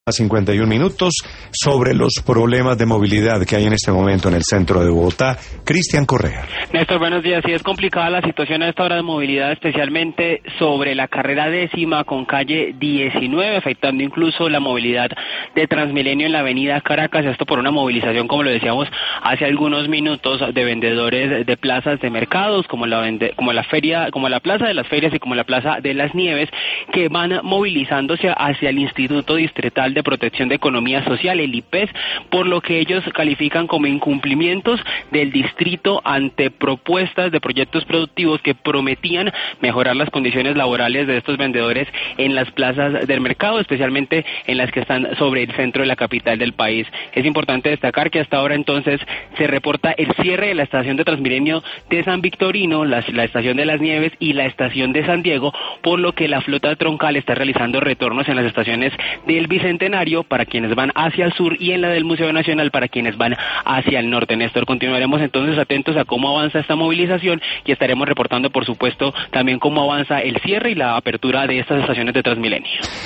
A 51 minutos sobre los problemas de movilidad que hay en este momento en el centro de Bogotá. Cristian Correa. Néstor, buenos días. Sí, es complicada la situación a esta hora de movilidad, especialmente sobre la carrera 10ª con calle 19, afectando incluso la movilidad de Transmilenio en la avenida Caracas. Esto por una movilización, como lo decíamos hace algunos minutos, de vendedores de plazas de mercados, como la Plaza de las Ferias y como la Plaza de las Nieves, que van movilizándose hacia el Instituto Distrital de Protección de Economía Social, el IPES, por lo que ellos califican como incumplimientos del distrito ante propuestas de proyectos productivos que prometían mejorar las condiciones laborales de estos vendedores en las plazas del mercado, especialmente en las que están sobre el centro de la capital del país. Es importante destacar que hasta ahora entonces se reporta el cierre de la estación de Transmilenio de San Victorino, la estación de las Nieves y la estación de San Diego, por lo que la flota troncal está realizando retornos en las estaciones del Bicentenario para quienes van hacia el sur y en la del Museo Nacional para quienes van hacia el norte. Néstor, continuaremos entonces atentos a cómo avanza esta movilización y estaremos reportando, por supuesto, también cómo avanza el cierre y la apertura de estas estaciones de Transmilenio.